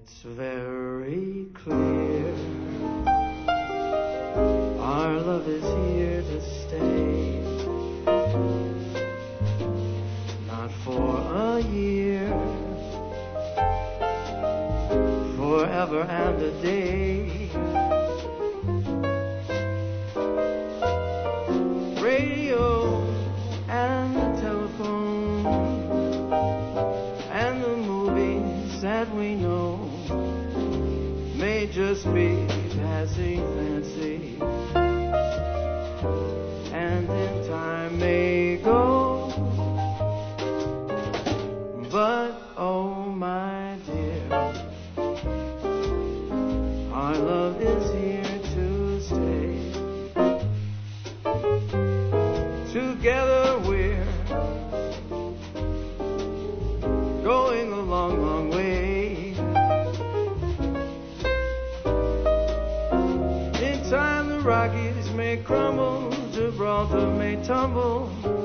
It's very clear our love is here to stay, not for a year, forever and a day. Radio and the telephone and the movies that we know may just be passing fancy, and in time may go. But oh my dear, our love is here to stay. Together we're going a long, long way. In time the Rockies may crumble, Gibraltar may tumble,